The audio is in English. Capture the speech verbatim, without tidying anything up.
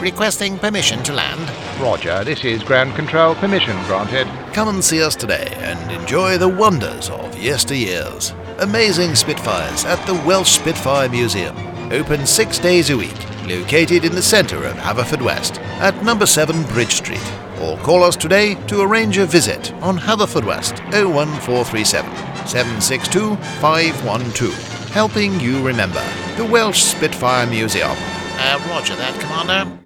requesting permission to land. Roger, this is ground control. Permission granted. Come and see us today and enjoy the wonders of yesteryears. Amazing Spitfires at the Welsh Spitfire Museum. Open six days a week. Located in the centre of Haverfordwest at number seven Bridge Street. Or call us today to arrange a visit on Haverfordwest oh one four three seven, seven six two, five one two. Helping you remember the Welsh Spitfire Museum. Uh, roger that, Commander.